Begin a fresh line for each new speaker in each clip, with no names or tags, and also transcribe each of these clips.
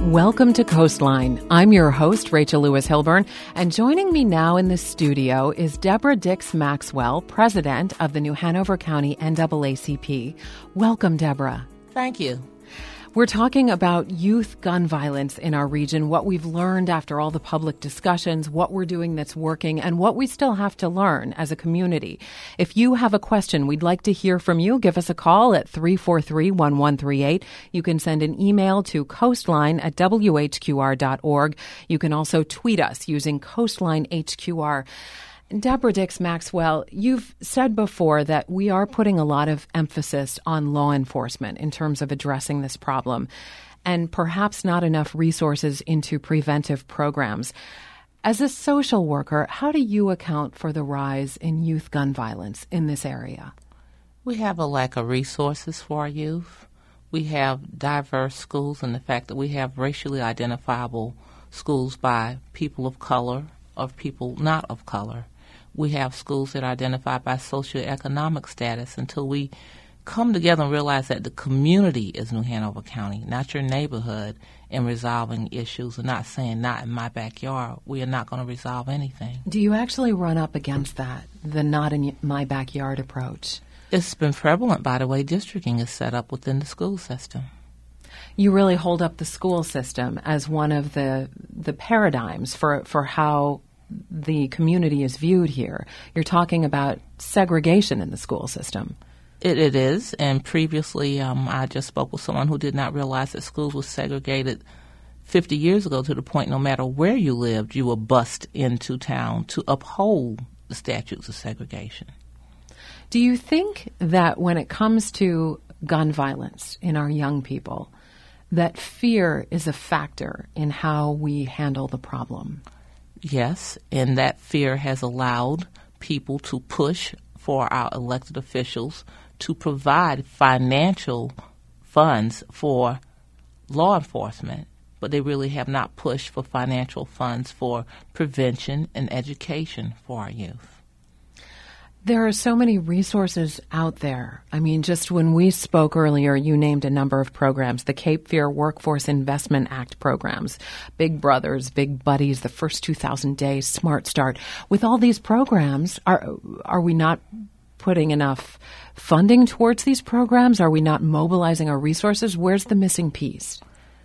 Welcome to Coastline. I'm your host, Rachel Lewis Hilburn, and joining me now in the studio is Deborah Dix Maxwell, president of the New Hanover County NAACP. Welcome, Deborah.
Thank you.
We're talking about youth gun violence in our region, what we've learned after all the public discussions, what we're doing that's working, and what we still have to learn as a community. If you have a question, we'd like to hear from you. Give us a call at 343-1138. You can send an email to coastline@whqr.org. You can also tweet us using CoastlineHQR. Deborah Dix Maxwell, you've said before that we are putting a lot of emphasis on law enforcement in terms of addressing this problem, and perhaps not enough resources into preventive programs. As a social worker, how do you account for the rise in youth gun violence in this area?
We have a lack of resources for our youth. We have diverse schools, and the fact that we have racially identifiable schools by people of color or people not of color. We have schools that are identified by socioeconomic status. Until we come together and realize that the community is New Hanover County, not your neighborhood, in resolving issues and not saying not in my backyard, we are not going to resolve anything.
Do you actually run up against that, the not in my backyard approach?
It's been prevalent by the way districting is set up within the school system.
You really hold up the school system as one of the paradigms for how the community is viewed here. You're talking about segregation in the school system.
It is, and previously I just spoke with someone who did not realize that schools were segregated 50 years ago to the point no matter where you lived, you were bussed into town to uphold the statutes of segregation.
Do you think that when it comes to gun violence in our young people, that fear is a factor in how we handle the problem?
Yes, and that fear has allowed people to push for our elected officials to provide financial funds for law enforcement, but they really have not pushed for financial funds for prevention and education for our youth.
There are so many resources out there. I mean, just when we spoke earlier, you named a number of programs, the Cape Fear Workforce Investment Act programs, Big Brothers, Big Buddies, the First 2,000 Days, Smart Start. With all these programs, are we not putting enough funding towards these programs? Are we not mobilizing our resources? Where's the missing piece?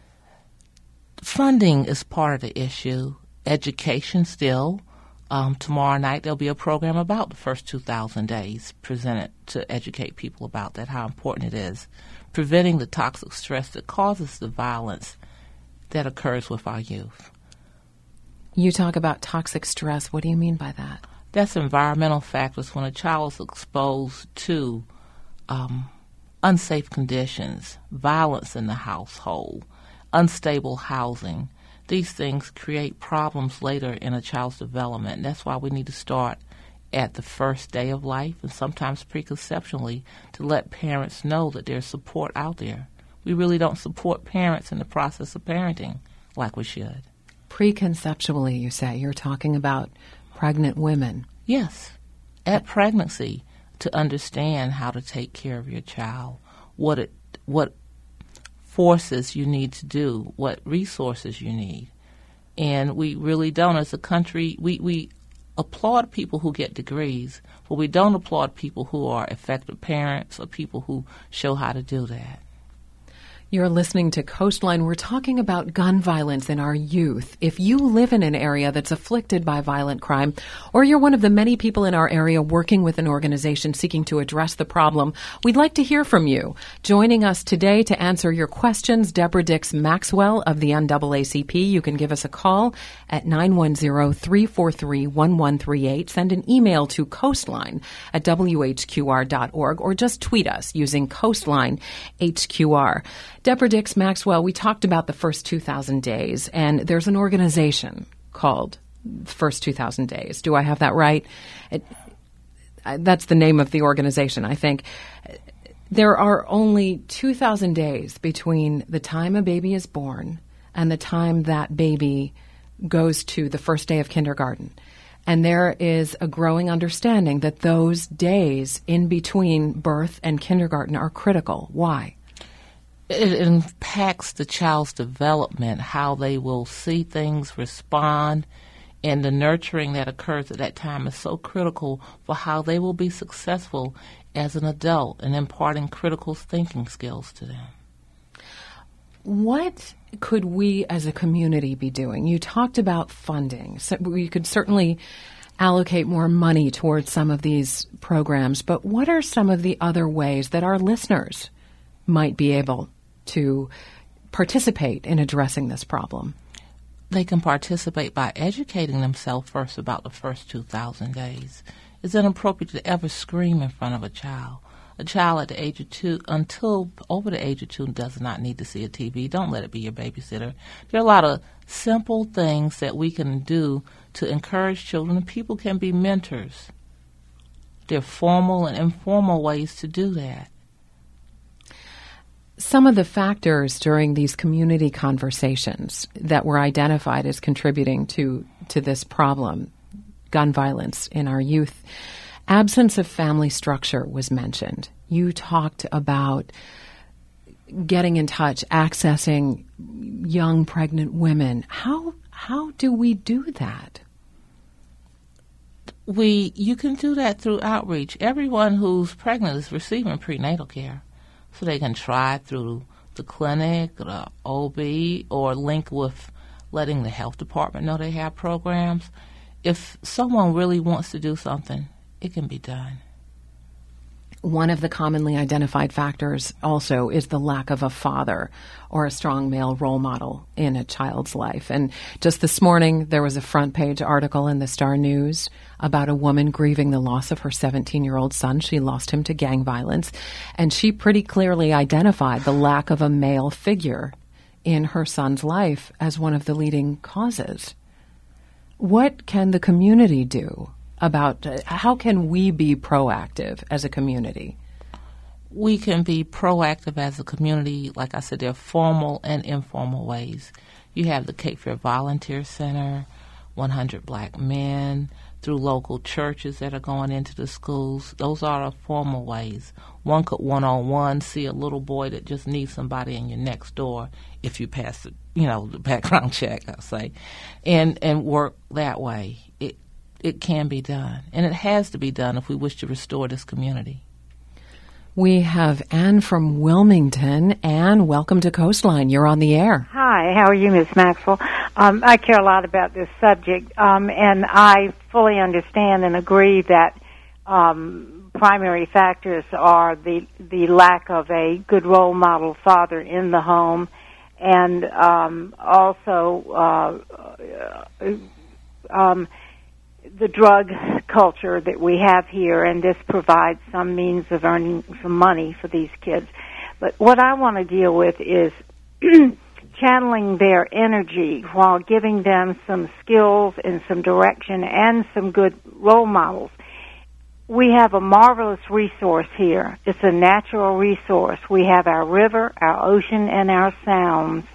Funding is part of the issue. Education still. Tomorrow night there'll be a program about the First 2,000 Days presented to educate people about that, how important it is. Preventing the toxic stress that causes the violence that occurs with our youth.
You talk about toxic stress. What do you mean by that?
That's environmental factors. When a child is exposed to unsafe conditions, violence in the household, unstable housing, these things create problems later in a child's development. And that's why we need to start at the first day of life and sometimes preconceptually to let parents know that there's support out there. We really don't support parents in the process of parenting like we should.
Preconceptually, you say. You're talking about pregnant women.
Yes. At pregnancy, to understand how to take care of your child, what forces you need to do, what resources you need. And we really don't, as a country, we applaud people who get degrees, but we don't applaud people who are effective parents or people who show how to do that.
You're listening to Coastline. We're talking about gun violence in our youth. If you live in an area that's afflicted by violent crime, or you're one of the many people in our area working with an organization seeking to address the problem, we'd like to hear from you. Joining us today to answer your questions, Deborah Dix Maxwell of the NAACP. You can give us a call at 910-343-1138. Send an email to coastline@whqr.org, or just tweet us using CoastlineHQR. Deborah Dix Maxwell, we talked about the First 2,000 Days, and there's an organization called First 2,000 Days. Do I have that right? That's the name of the organization, I think. There are only 2,000 days between the time a baby is born and the time that baby goes to the first day of kindergarten. And there is a growing understanding that those days in between birth and kindergarten are critical. Why?
It impacts the child's development, how they will see things, respond, and the nurturing that occurs at that time is so critical for how they will be successful as an adult and imparting critical thinking skills to them.
What could we as a community be doing? You talked about funding. So we could certainly allocate more money towards some of these programs, but what are some of the other ways that our listeners might be able to participate in addressing this problem?
They can participate by educating themselves first about the first 2,000 days. It's inappropriate to ever scream in front of a child. A child at the age of 2, until over the age of 2, does not need to see a TV. Don't let it be your babysitter. There are a lot of simple things that we can do to encourage children, and people can be mentors. There are formal and informal ways to do that.
Some of the factors during these community conversations that were identified as contributing to this problem, gun violence in our youth, absence of family structure was mentioned. You talked about getting in touch, accessing young pregnant women. How do we do that?
You can do that through outreach. Everyone who's pregnant is receiving prenatal care. So they can try through the clinic, the OB, or link with letting the health department know they have programs. If someone really wants to do something, it can be done.
One of the commonly identified factors also is the lack of a father or a strong male role model in a child's life. And just this morning, there was a front page article in the Star News about a woman grieving the loss of her 17-year-old son. She lost him to gang violence. And she pretty clearly identified the lack of a male figure in her son's life as one of the leading causes. What can the community do about how can we be proactive as a community?
We can be proactive as a community. Like I said, there are formal and informal ways. You have the Cape Fear Volunteer Center, 100 Black Men, through local churches that are going into the schools. Those are the formal ways. One could one-on-one see a little boy that just needs somebody in your next door if you pass the background check, I'll say, and work that way. It can be done, and it has to be done if we wish to restore this community.
We have Anne from Wilmington. Anne, welcome to Coastline. You're on the air.
Hi, how are you, Ms. Maxwell? I care a lot about this subject, and I fully understand and agree that primary factors are the lack of a good role model father in the home, and also the drug culture that we have here, and this provides some means of earning some money for these kids. But what I want to deal with is channeling their energy while giving them some skills and some direction and some good role models. We have a marvelous resource here. It's a natural resource. We have our river, our ocean, and our sounds.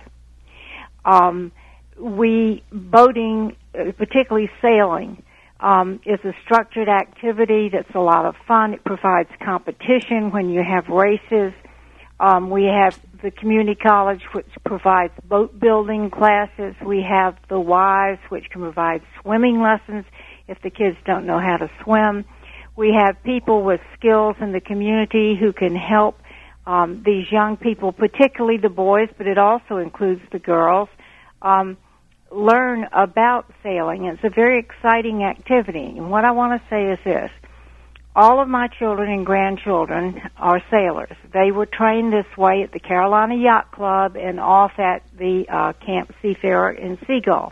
Boating, particularly sailing, is a structured activity that's a lot of fun. It provides competition when you have races. We have the community college, which provides boat building classes. We have the Wives, which can provide swimming lessons if the kids don't know how to swim. We have people with skills in the community who can help these young people, particularly the boys, but it also includes the girls, learn about sailing. It's a very exciting activity. And what I want to say is this. All of my children and grandchildren are sailors. They were trained this way at the Carolina Yacht Club and off at the Camp Seafarer in Seagull.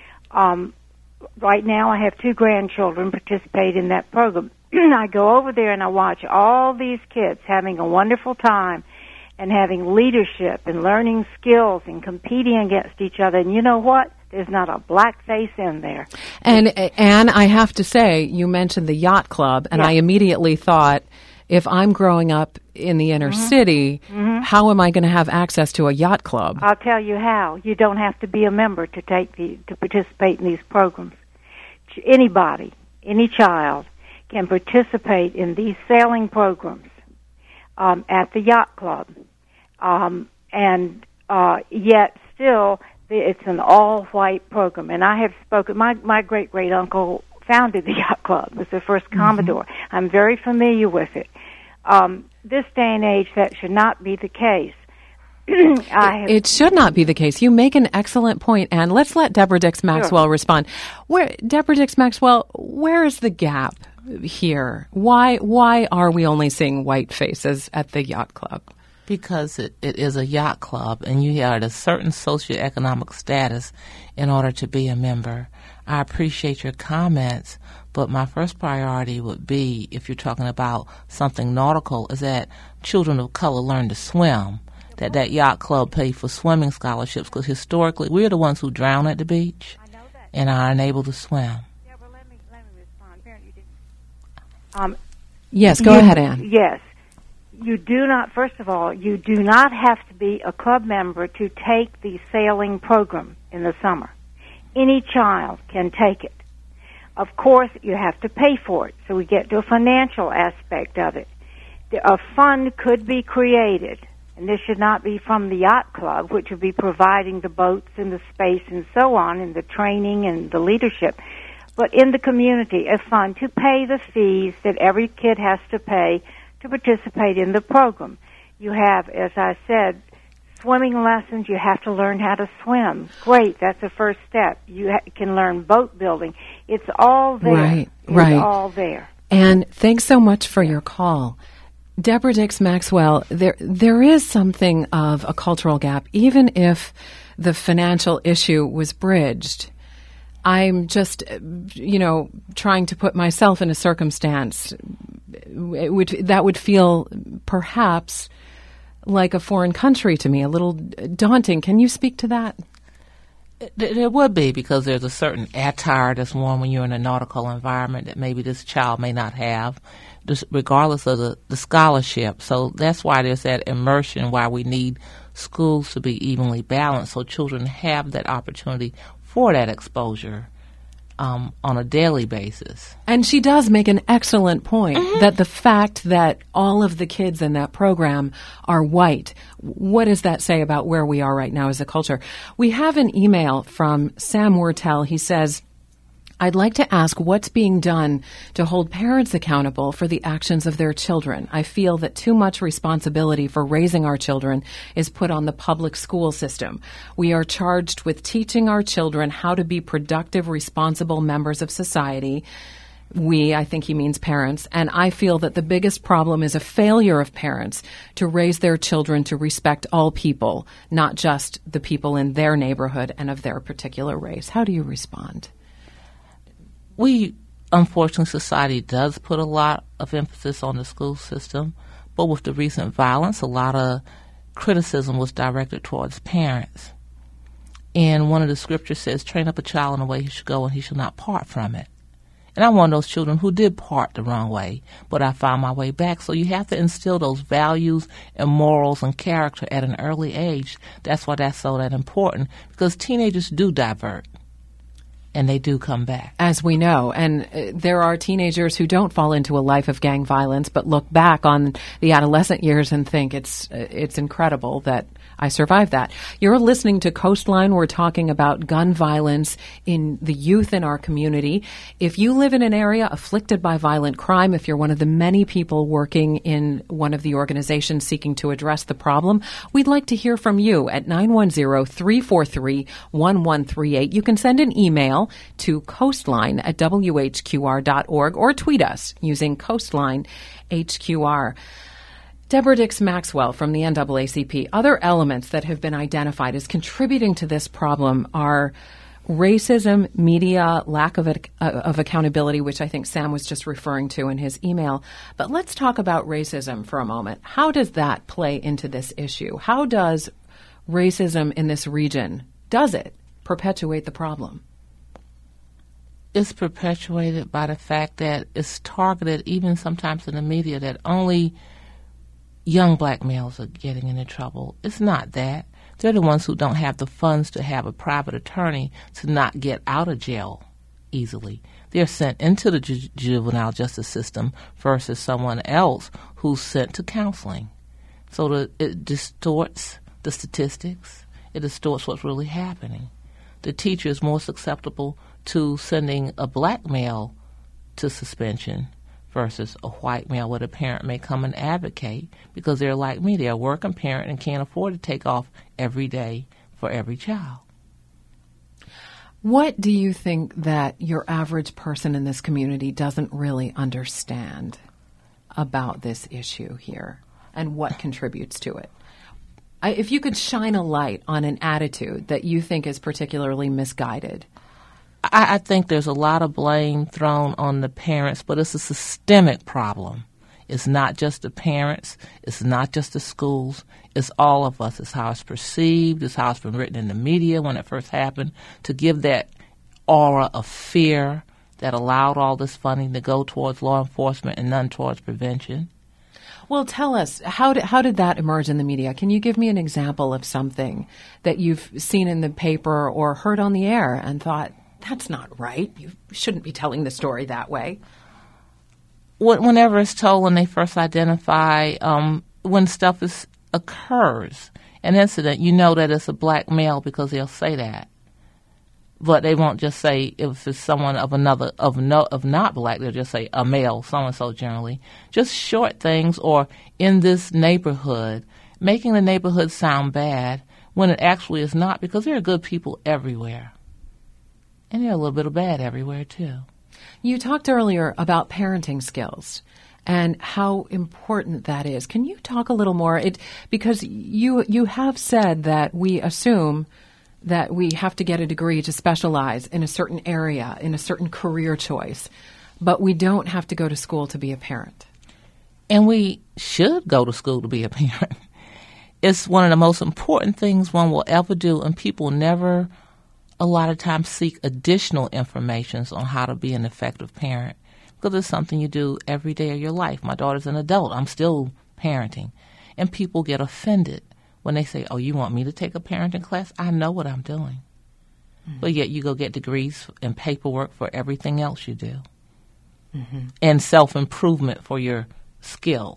Right now I have 2 grandchildren participate in that program. I go over there and I watch all these kids having a wonderful time and having leadership and learning skills and competing against each other. And you know what? There's not a black face in there.
And Anne, I have to say, you mentioned the yacht club, and I immediately thought, if I'm growing up in the inner city, how am I going to have access to a yacht club?
I'll tell you how. You don't have to be a member to participate in these programs. Anybody, any child, can participate in these sailing programs at the yacht club. and yet still it's an all-white program. And I have spoken, my great-great-uncle founded the yacht club, was the first Commodore. I'm very familiar with it. This day and age, that should not be the case.
It should not be the case. You make an excellent point, and let's let Deborah Dix-Maxwell respond. Deborah Dix-Maxwell, where is the gap here? Why are we only seeing white faces at the yacht club?
Because it is a yacht club, and you are at a certain socioeconomic status in order to be a member. I appreciate your comments, but my first priority would be, if you're talking about something nautical, is that children of color learn to swim, that yacht club pay for swimming scholarships, because historically we're the ones who drown at the beach and are unable to swim.
Yeah, well, let me respond. Apparently you didn't.
Yes, go ahead, Ann.
Yes. You do not, first of all, you do not have to be a club member to take the sailing program in the summer. Any child can take it. Of course, you have to pay for it, so we get to a financial aspect of it. A fund could be created, and this should not be from the yacht club, which would be providing the boats and the space and so on, and the training and the leadership, but in the community, a fund to pay the fees that every kid has to pay to participate in the program. You have, as I said, swimming lessons. You have to learn how to swim. Great, that's the first step. You can learn boat building. It's all there.
Right.
It's all there.
And thanks so much for your call. Deborah Dix-Maxwell, there is something of a cultural gap, even if the financial issue was bridged. I'm just, trying to put myself in a circumstance that would feel perhaps like a foreign country to me, a little daunting. Can you speak to that?
There would be, because there's a certain attire that's worn when you're in a nautical environment that maybe this child may not have, regardless of the scholarship. So that's why there's that immersion, why we need schools to be evenly balanced so children have that opportunity for that exposure on a daily basis.
And she does make an excellent point that the fact that all of the kids in that program are white, what does that say about where we are right now as a culture? We have an email from Sam Wertel. He says, I'd like to ask what's being done to hold parents accountable for the actions of their children. I feel that too much responsibility for raising our children is put on the public school system. We are charged with teaching our children how to be productive, responsible members of society. We, I think he means parents, and I feel that the biggest problem is a failure of parents to raise their children to respect all people, not just the people in their neighborhood and of their particular race. How do you respond?
Unfortunately, society does put a lot of emphasis on the school system, but with the recent violence, a lot of criticism was directed towards parents. And one of the scriptures says, train up a child in the way he should go, and he shall not part from it. And I'm one of those children who did part the wrong way, but I found my way back. So you have to instill those values and morals and character at an early age. That's why that's so that important, because teenagers do divert. And they do come back.
As we know. And there are teenagers who don't fall into a life of gang violence, but look back on the adolescent years and think it's incredible that I survived that. You're listening to Coastline. We're talking about gun violence in the youth in our community. If you live in an area afflicted by violent crime, if you're one of the many people working in one of the organizations seeking to address the problem, we'd like to hear from you at 910-343-1138. You can send an email to coastline@whqr.org or tweet us using Coastline HQR. Deborah Dix-Maxwell from the NAACP. Other elements that have been identified as contributing to this problem are racism, media, lack of accountability, which I think Sam was just referring to in his email. But let's talk about racism for a moment. How does that play into this issue? How does racism in this region, does it perpetuate the problem?
It's perpetuated by the fact that it's targeted, even sometimes in the media, that only young black males are getting into trouble. It's not that. They're the ones who don't have the funds to have a private attorney to not get out of jail easily. They're sent into the juvenile justice system versus someone else who's sent to counseling. So it distorts the statistics. It distorts what's really happening. The teacher is more susceptible to sending a black male to suspension versus a white male, where the parent may come and advocate because they're like me. They're a working parent and can't afford to take off every day for every child.
What do you think that your average person in this community doesn't really understand about this issue here, and what contributes to it? If you could shine a light on an attitude that you think is particularly misguided.
I think there's a lot of blame thrown on the parents, but it's a systemic problem. It's not just the parents. It's not just the schools. It's all of us. It's how it's perceived. It's how it's been written in the media when it first happened, to give that aura of fear that allowed all this funding to go towards law enforcement and none towards prevention.
Well, tell us, how did that emerge in the media? Can you give me an example of something that you've seen in the paper or heard on the air and thought, that's not right, you shouldn't be telling the story that way?
Whenever it's told, when they first identify, when stuff occurs, an incident, you know that it's a black male because they'll say that. But they won't just say if it's someone of not black, they'll just say a male, so-and-so generally. Just short things, or in this neighborhood, making the neighborhood sound bad when it actually is not, because there are good people everywhere. And there are a little bit of bad everywhere, too.
You talked earlier about parenting skills and how important that is. Can you talk a little more? Because you have said that we assume that we have to get a degree to specialize in a certain area, in a certain career choice, but we don't have to go to school to be a parent.
And we should go to school to be a parent. It's one of the most important things one will ever do, and people never a lot of times seek additional information on how to be an effective parent, because it's something you do every day of your life. My daughter's an adult. I'm still parenting. And people get offended when they say, oh, you want me to take a parenting class? I know what I'm doing. Mm-hmm. But yet you go get degrees and paperwork for everything else you do. Mm-hmm. And self-improvement for your skill.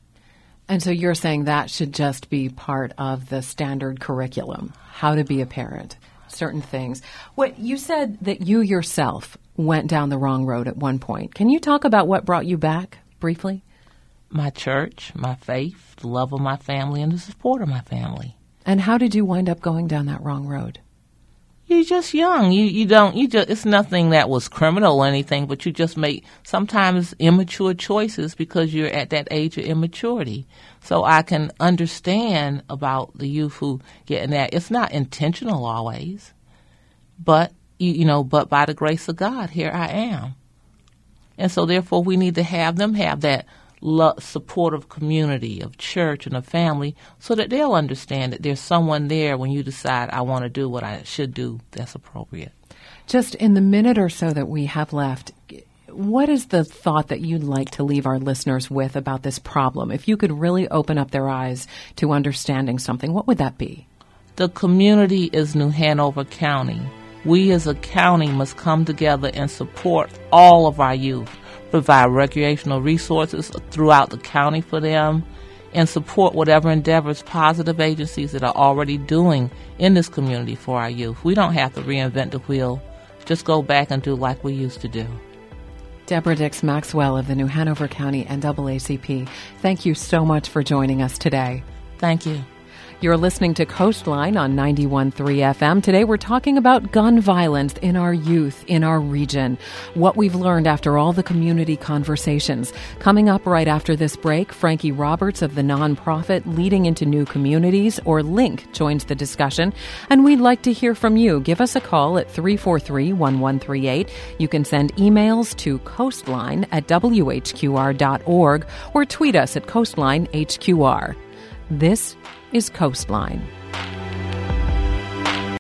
And so you're saying that should just be part of the standard curriculum, how to be a parent, certain things. What you said that you yourself went down the wrong road at one point. Can you talk about what brought you back briefly?
My church, my faith, the love of my family, and the support of my family.
And how did you wind up going down that wrong road?
You're just young. It's nothing that was criminal or anything, but you just make sometimes immature choices because you're at that age of immaturity. So I can understand about the youth who get in that. It's not intentional always, but but by the grace of God, here I am. And so therefore we need to have them have that supportive community of church and of family, so that they'll understand that there's someone there when you decide I want to do what I should do that's appropriate.
Just in the minute or so that we have left, what is the thought that you'd like to leave our listeners with about this problem? If you could really open up their eyes to understanding something, what would that be?
The community is New Hanover County. We as a county must come together and support all of our youth, provide recreational resources throughout the county for them, and support whatever endeavors positive agencies that are already doing in this community for our youth. We don't have to reinvent the wheel. Just go back and do like we used to do.
Deborah Dix Maxwell of the New Hanover County NAACP, thank you so much for joining us today.
Thank you.
You're listening to Coastline on 91.3 FM. Today we're talking about gun violence in our youth, in our region, what we've learned after all the community conversations. Coming up right after this break, Frankie Roberts of the nonprofit Leading into New Communities, or LINK, joins the discussion. And we'd like to hear from you. Give us a call at 343-1138. You can send emails to coastline@whqr.org or tweet us at coastlinehqr. This is Coastline.